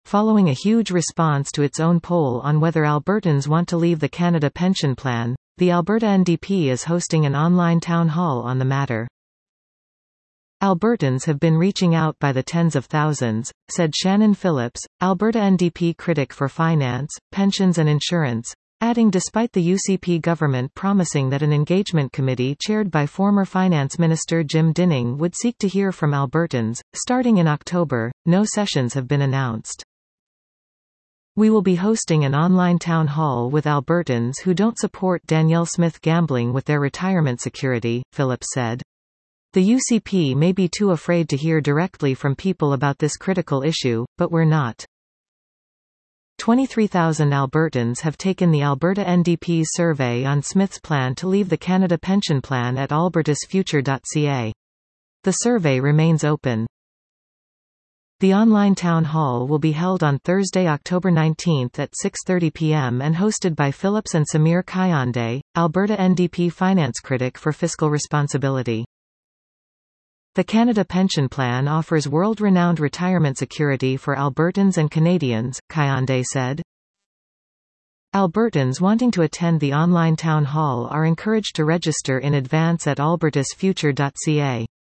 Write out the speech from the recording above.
Following a huge response to its own poll on whether Albertans want to leave the Canada Pension Plan, the Alberta NDP is hosting an online town hall on the matter. Albertans have been reaching out by the tens of thousands, said Shannon Phillips, Alberta NDP critic for finance, pensions and insurance, adding despite the UCP government promising that an engagement committee chaired by former Finance Minister Jim Dinning would seek to hear from Albertans, starting in October, no sessions have been announced. We will be hosting an online town hall with Albertans who don't support Danielle Smith gambling with their retirement security, Phillips said. The UCP may be too afraid to hear directly from people about this critical issue, but we're not. 23,000 Albertans have taken the Alberta NDP's survey on Smith's plan to leave the Canada Pension Plan at albertasfuture.ca. The survey remains open. The online town hall will be held on Thursday, October 19 at 6:30 p.m. and hosted by Phillips and Samir Kayande, Alberta NDP finance critic for fiscal responsibility. The Canada Pension Plan offers world-renowned retirement security for Albertans and Canadians, Kayande said. Albertans wanting to attend the online town hall are encouraged to register in advance at albertasfuture.ca.